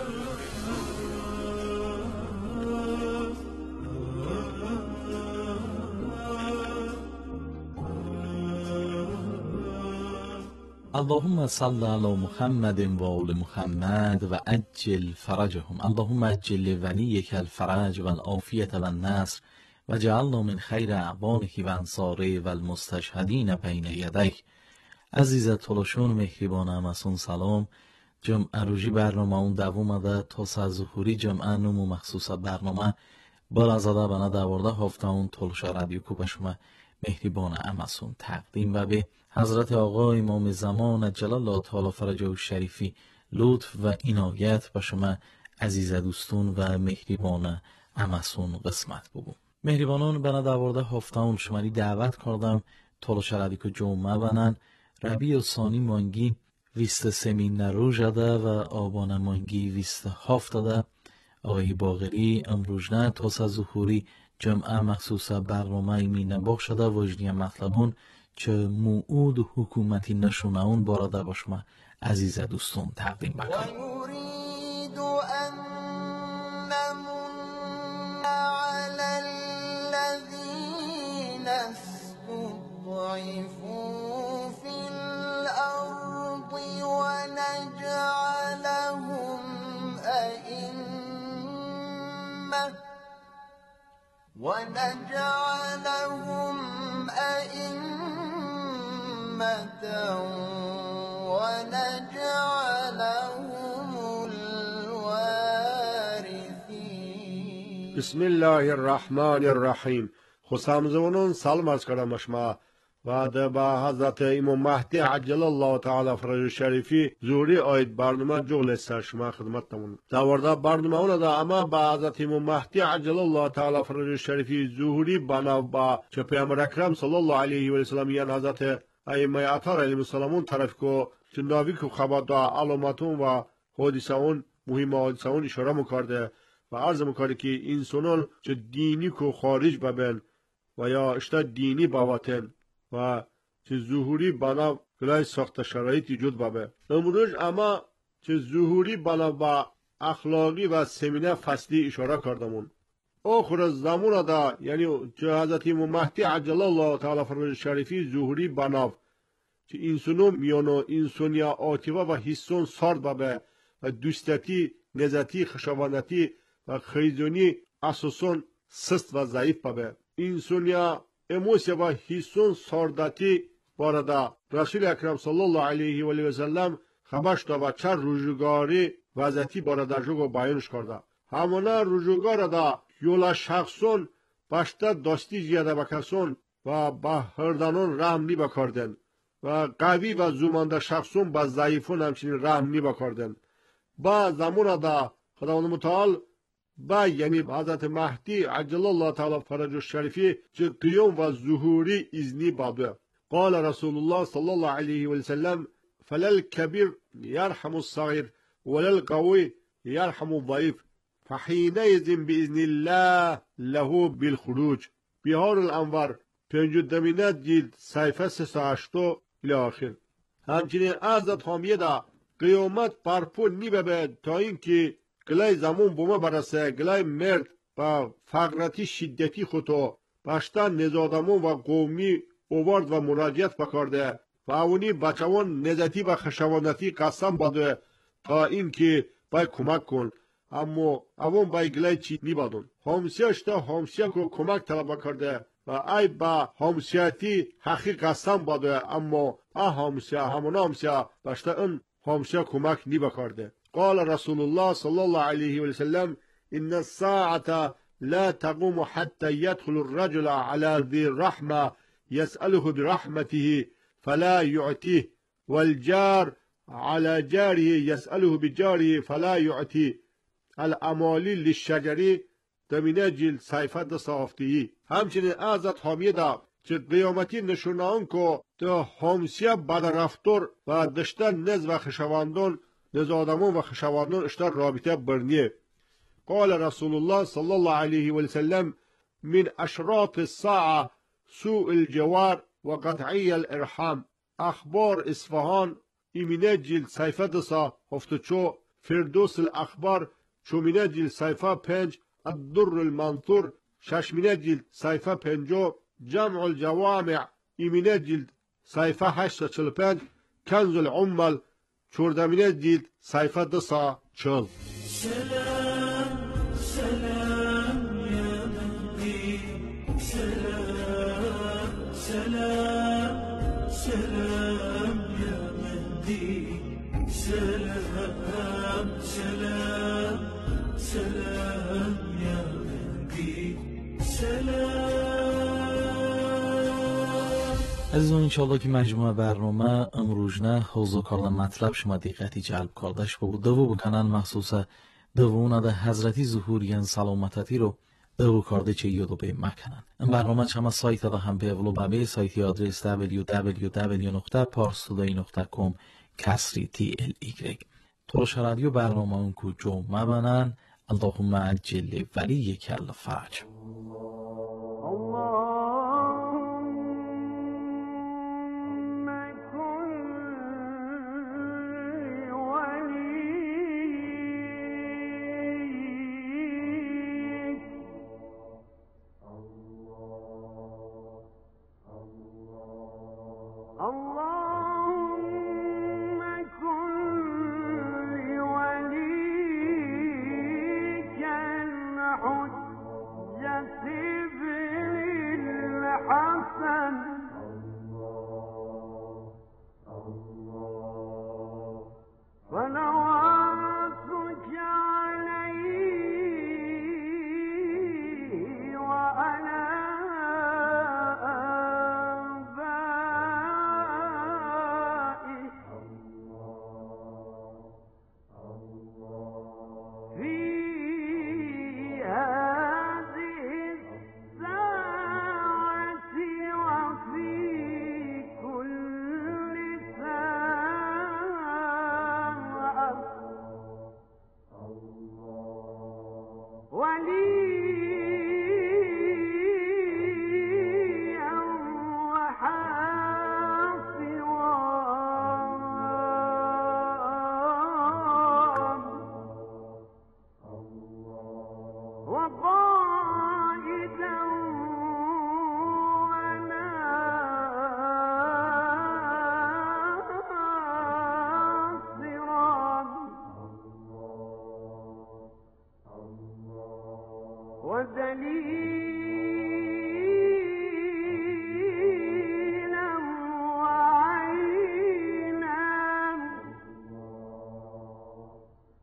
اللهم صل على محمد و آل محمد و عجل فرجهم. اللهم عجل لوليك الفرج والعافية والنصر وجعلنا من خير اعوانه و انصاره و المستشهدین بین یدیک. عزیز تلاشون مهربان همسون سلام. جمعه روزی برنامه اون دوام ده تا ظهوری جمعه نمو مخصوص برنامه برازاده بنا دوارده هفته اون تلاشا رادیو کو به شما مهربان همسون تقدیم و به حضرت آقا امام زمان عجل الله تعالی فرجه و شریفی لطف و عنایت به شما عزیز دوستون و مهربان همسون قسمت بگو. مهربانان بنا دوارده هفته اون شماری دعوت کردم تلاشا رادیو کو جمعه بنن ربیع ثانی مانگی 23 روز ده و آبان مانگی 27 ده. آقای باقری امروزنه تا ظهوری جمعه مخصوص برنامه ایمین بخش شده وجدی مطلبون چه موعود حکومتی نشونه اون باراده باشما عزیز دوستون تقدیم بکنیم. ونجعلهم أئمة ونجعلهم الوارثين. بسم الله الرحمن الرحیم. خوشامزونون سلام از کردم شما و با حضرت امام مهدی عجل الله تعالی فرج شریفی زوری آید برنامه جغل سر شما خدمتتون دوارده برنامه اون ده اما با حضرت امام مهدی عجل الله تعالی فرج شریفی زوری بنا با چه پیامبر اکرم صلی الله علیه و سلم یعنی حضرت ائمه اطهار علیهم السلام طرف کو چنداوی کو خبر دا علامتون و حادثه اون مهم حادثه اون اشاره میکرده و عرض میکرده که انسانان چه دینی کو خارج ببن و یا اشتا دینی باوتن و چه ظهوری بنا کلای ساخت شرایط ایجاد بابه. امروز اما چه ظهوری بنا با اخلاقی و سمینه فصلی اشاره کردمون. آخر زمان دا یعنی چه حضرت امام مهدی عجل الله تعالی فرج شریفی ظهوری بنا چه انسانو میانو انسانیا عاطفه و حسون سارد بابه و دوستتی نزتی خشاوندتی و خیزونی اساسون سست و ضعیف بابه. انسانیا اموسیا و حسون ساردتی بارده رسول اکرم صلی الله علیه و آله و سلم خبرش دا و چه روزگاری وضعیتی بارده جوگو بیانش کرده. همانا روزگار دا یولا شخصون و başta dosti ziyade bakason و با هردانون رحم می بکردن و قوی و زومانده شخصون با ضعیفون همچنین رحم می بکردن. با زمان دا خداوند متعال با یعنی حضرت مهدی عجل الله تعالی فرج الشریفی چه قیام و ظهوری ازنی باده. قال رسول الله صلی الله علیه و سلم فلل کبیر یرحم الصغیر ولل قوی یرحم الضعیف فحینئذ باذن الله له بالخروج. بهار الانوار 50 جلد صفحه 380 الی آخر. همچنین حضرت حامیه دا قیامت پرپو نیبه تا اینکه گلای زمان بومه برسه گلای مرد و فقرتی شدتی خودو پشتن نزادمون و قومی اوارد و مراجعت بکرده و اونی بچوان نزدی و خشوانتی قسم باده تا اینکه بای کمک کن، اما اون بای گلای چی نیبادون. همسیهش تا همسیه که کمک طلب کرده و ای با همسیتی حقیق قسم باده، اما همسیه همون همسیه باشته اون همسیه کمک نیبا کرده. قال رسول الله صلی الله علیه و سلم ان الساعة لا تقوم حتى يدخل الرجل على ذي الرحمة يسأله برحمته فلا يعطيه والجار على جاره يسأله بجاره فلا يعطيه. الامالی للشجری دمینه جلد صحیفت صحافتی. همچنین حضرت حامیه دا چه قیامتی نشونان که ده همسیه بد رفتار و دشتن نز و خشواندون نزادمون و خشواندون اشتر رابطه برنیه. قال رسول الله صلی الله علیه و سلم من اشراط الساعه سوء الجوار و قطعی الارحام. اخبار اصفهان ایمینه جلد صحیفت صحافتچو. فردوس الاخبار چومینه جلد صحیفه 5. الدر المنثور ششمینه جلد صحیفه 50. جمع الجوامع ایمینه جلد صحیفه 845. کنز العمل چوردمینه جلد صحیفه 240. عزیزان انشاءالله که مجموعه برنامه امروزنه حوض و کارل مطلب شما دقتی جلب کردش بود. دو بکنن مخصوصه دوونه ده حضرتی ظهوریان سلامتتی رو دو کرده چه یادو به مکنن. این برنامه چما سایت ده هم به اولو ببه سایتی آدرس www.parstoday.com/tly. تروش رادیو برنامه اون کو جمعه بنن. اللهم عجل ولی کل فرج.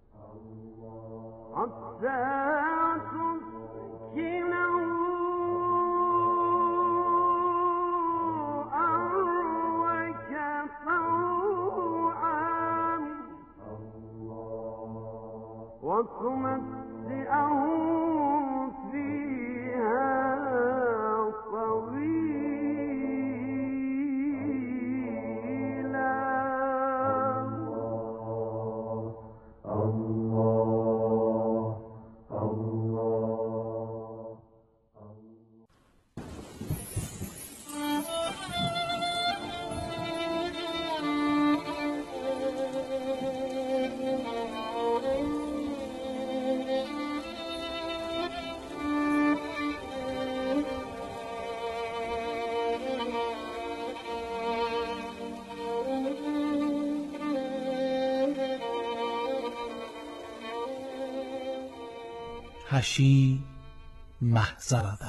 حتى تسكنه هشی محضرده.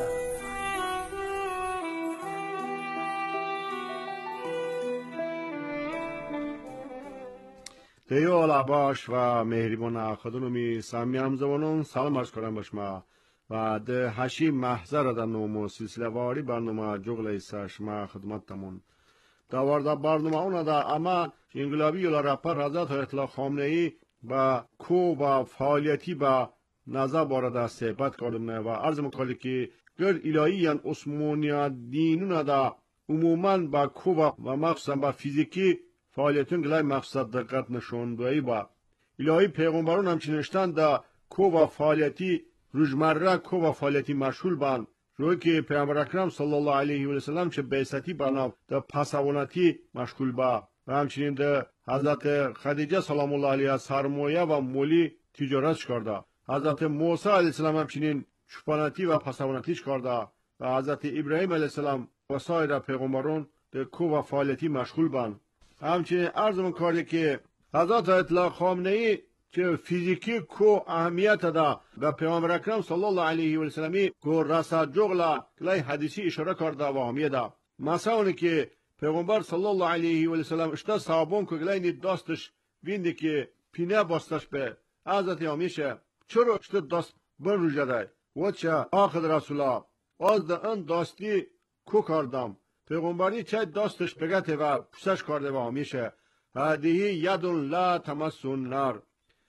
دیو باش و مهربان خودنومی سامیام زبانون سلام عرض کنم باشما و ده هشی محضر در نومو سلسله واری برنامه جغل ایسا شما خدمت تمون داورده برنامه اون دا اما انقلابی یولا رپر حضرت اطلاع خامنه ای با کو و فعالیتی با نظر بارده صحبت کردم و عرض مکالی که گر الهی یان عثمانیا دینون دا عموما با کو و مخصوصا با فیزیکی فعالیتون گلای مقصد دقت نشوندوی با الهی پیغمبرون همچنشتن دا کو و فعالیتی روزمره کو و فعالیتی مشغول بان روی که پیامبر اکرم صلی الله علیه و سلم چه بعثتی بنا دا پسوانتی مشغول با و همچنین دا حضرت خدیجه سلام الله علیها سرمایه و مولی تجارت کرده حضرت موسی علیه السلام همچنین چوپانتی و پسوانتیش کرده و حضرت ابراهیم علیه السلام و سایر پیغمبران دا کو و فعالیتی مشغول بان همچنین عرضمون کرده که حضرت اطلاع خامنه ای که فیزیکی کو اهمیت دا و پیامبر اکرم صلی الله علیه و سلمی کو رسا جغلا گلای حدیثی اشاره کرده و اهمیت دا مثلا که پیغمبر صلی الله علیه و سلم اشتا صحابون که گلای نید داستش وینده که پینه باستش به حضرت همیشه چرا اشتا داست بر رو جده و چه آخد رسولا از دا ان داستی کو کردم پیغمبری چه داستش بگته و پوسش کرده و همیشه هدیه یدون لا تمسون نار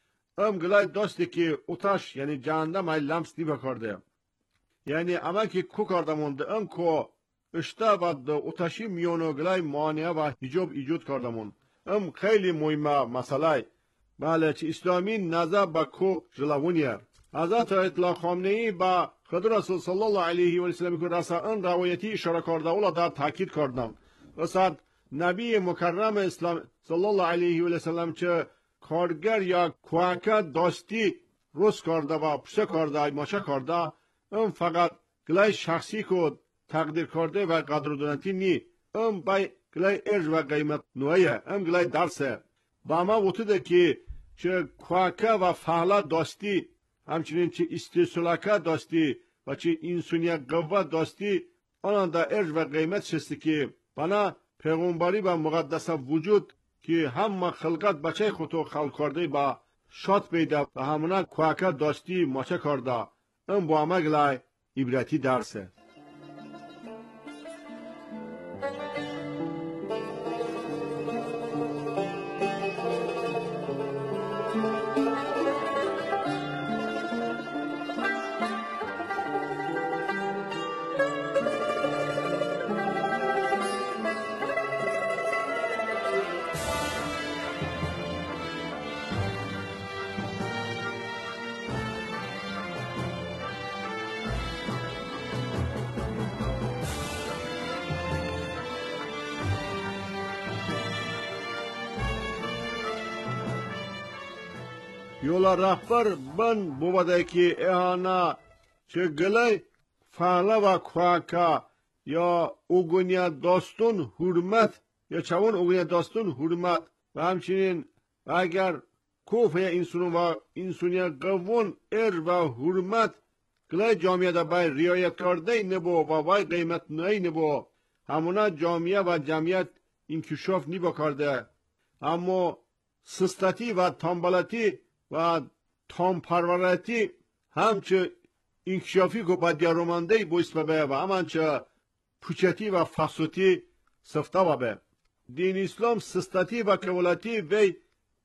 گلای داستی که اتش یعنی جهنم های لمس نی بکرده یعنی اما که کو کردمون ام کو اشتا و اتشی میونو گلای مانعه و حجاب ایجاد کردمون خیلی مهمه مسئله بله چه اسلامی نظر با کو جلوونیه حضرت اطلاع خامنه ای با خود رسول صلی الله علیه و سلم که رسان روایتی اشاره کرده اولا در تاکید کردم وسط نبی مکرم اسلام صلی الله علیه و سلم چه کارگر یا کوکا داستی روز کرده و پسه کرده ماشه کرده فقط گلای شخصی که تقدیر کرده و قدردانتی نی بای گلای ارج و قیمت نوعیه گلای درسه با ما وطوده که چه کوکا و فعلا داستی همچنین چه استیسولاکا داستی و چه انسونیه قوه داستی آنان دا ارج و قیمت شستی که بنا پیغمبری و مقدس وجود که هم خلقت بچه خودو خلق کرده با شاد پیدا و همونا کوکا داستی ماچه کرده با همه گلای عبرتی درسه یولا رهبر بن بوده که اهانا چه گلای فعلا و کوکا یا اوگونیا داستون حرمت یا چون اوگونیا داستون حرمت و همچنین اگر کوف یا انسون و انسونیا قوون و حرمت گلای جامعه دا بای ریایت کرده نبو و بای قیمت نهی نبو همونا جامعه و جمعیت انکشاف نبا کرده اما سستتی و تنبلتی و تامپروراتی همچه انکشافی که با دیارومانده بایست ببه و همانچه پوچتی و فحصوتی سفته ببه دین اسلام سستتی و کولتی وی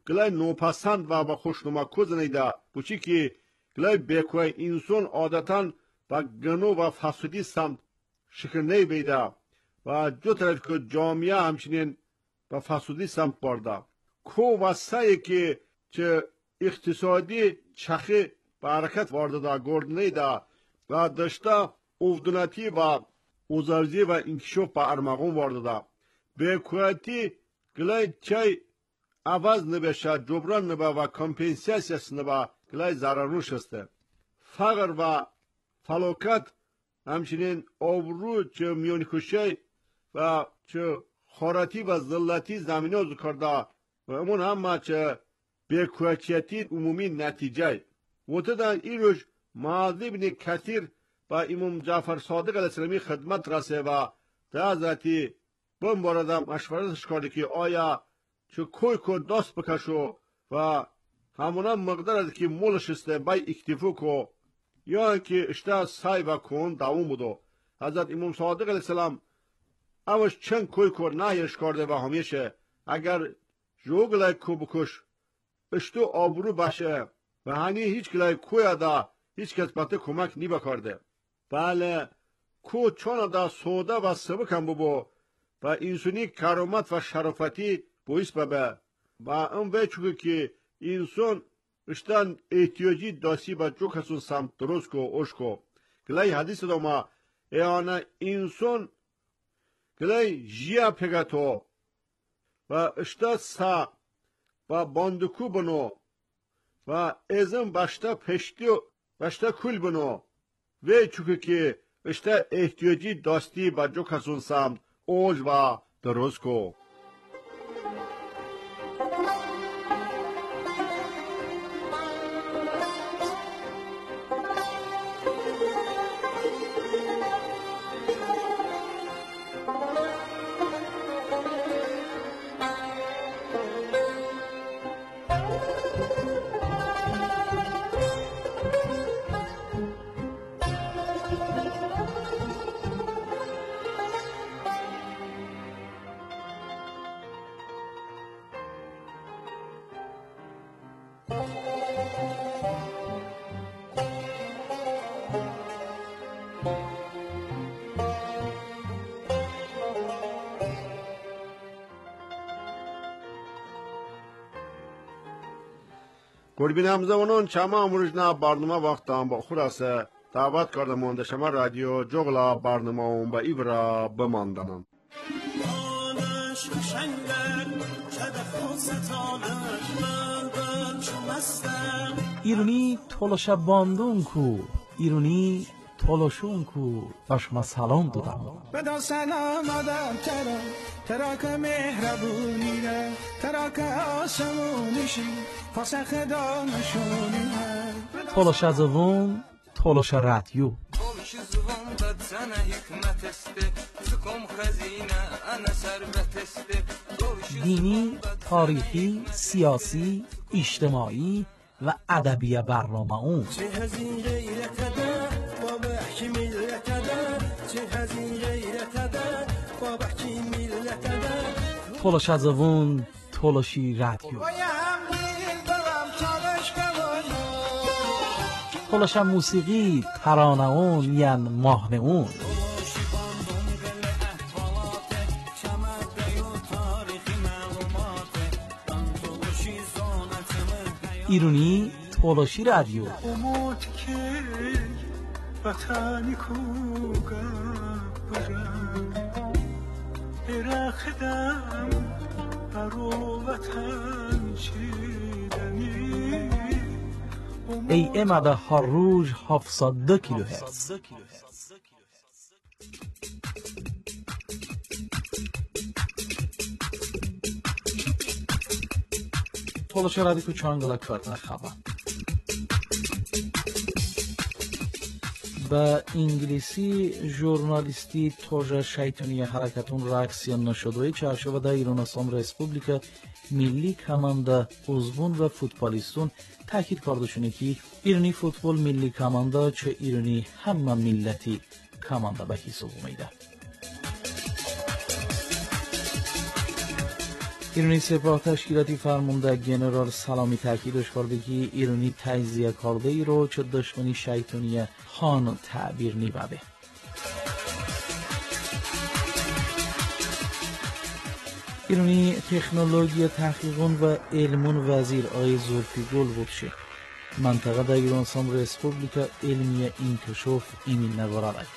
گلای نوپسند و با خوشنما کزنیده بچی که گلای بکوی انسان عادتاً و گنو و فسودی سمت شکرنی بیده و جو طرف که جامعه همچنین و فسودی سمت برده کو و سعی که چه اقتصادی چخی به حرکت وارده دا گردنی دا و داشته افدونتی و اوزارزی و انکشاف به ارمغان وارده دا به کویتی گلای چای عوض نبشه جبران نبه و کمپنسیاسیس نبه گلای ضرروش هسته فقر و فلاکت همچنین آبرو چه میونکوشی و چه خاراتی و ذلتی زمینه از کرده و امون همه چه بیکوچیتی عمومی نتیجه وطدن ایروش معاذ بن کثیر با امام جعفر صادق علیه السلامی خدمت رسه و در حضرتی بمباردم مشورتش کرده که آیا چه کوی کو دست بکشو و همونا مقدار از که مولش استه بای اکتفو کو یا که اشته سای و کن دوام بودو حضرت امام صادق علیه السلام اوش چند کوی کو نهیش کرده و همیشه اگر جوگلای کو بکش اشتو آبرو باشه و هنی هیچ گلای کوی ادا هیچ کس بطه کمک نی بکرده بله کو چون ادا سوده و سبکم ببو و انسانی کرامت و شرافتی بویس ببه و اون وچوگه که انسان اشتن احتیاجی داسی با جو کسون سمت درست کو اوش کو گلای حدیث دوما ایانا انسان گلای جیا پگتو و اشتا سا و باندکو بنو و ازم باشتا پشتیو باشتا کل بنو و چوکه که اشتا احتیاجی داستی با جو کسون سمت اوش و درست کو گربینم زمانون چما امروز برنامه وقتم با خلاصه دعوت کرده مونده شما رادیو جغلا برنامه اون با ایبرا بماندنم ایرونی تولوشا باندون کو ایرونی تولوشون کو و شما سلام دادم بدا سلام آدم ترا که مهربونی نه ترا که آسمونیشی فاسخ دانشونی نه تولوشا زبون تولوشا رادیو دینی، تاریخی، سیاسی، اجتماعی و ادبی برنامه اون تولوشا زبون تولوشی رادیو تولوشا موسیقی ترانه اون یعن ماهنه اون ایرونی تولوشی رادیو اموت که وطنی کوگا برم برخدم برو وطن چیدنی ای امده هر روز 702 کیلوهرتز تولوشا رادیو چانگلا کارت خبر به انگلیسی ژورنالیستی توجه شیطانی حرکتون راکسیان نشدوی چارچوبه ایران اسلام ریسپوبلیکا ملی کماندا uzbun و فوتبالیستون تاکید کردشونه که ایرانی فوتبال ملی کماندا چه ایرانی همه ملتی کماندا به حساب میده. ایرانی سپاه تشکیلاتی فرمانده جنرال سلامی تاکیدش کرده که ایرانی تجزیه کرده ای رو چه دشمنی شیطانی خان تعبیر نیبده. ایرانی تکنولوژی تحقیقون و علمون وزیر آقای زلفیگل بودشه منطقه در ایران اسلامی رسپوبلیکا علمی انکشاف ایمین نوارد.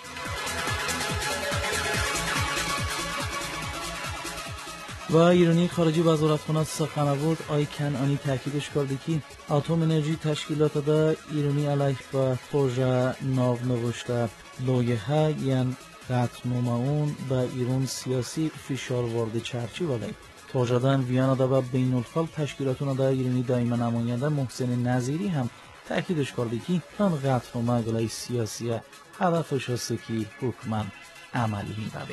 و ایرانی خارجی وزارتخانه سخنگوی آقای کنعانی تاکیدش کرده که اتم انرژی تشکیلات دا ایرانی علیه و پروژه ناو نوشته لایحه یعنی قطعنامه اون به ایران سیاسی فشار وارد چرچی ولی تاجدان ویانا دا و بین الخلق تشکیلاتون دا ایرانی دائما نماینده محسن نظیری هم تاکیدش کرده که آن قطعنامه گلای سیاسی هدفش است که حکما عملی می‌بره.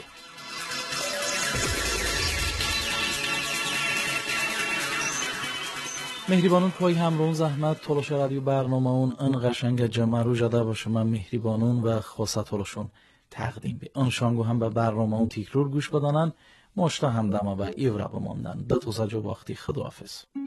مهربانون پای همراهون زحمت تلاش رادیو برنامه اون ان قشنگ جمع رو جدا باشه من مهربانون و خاصه تلاشون تقدیم به آن شانگو هم به برنامه اون تکرار گوش بدانن مشتا هم دمه و ایوره بماندن دو تا سجا باختی خداحافظ.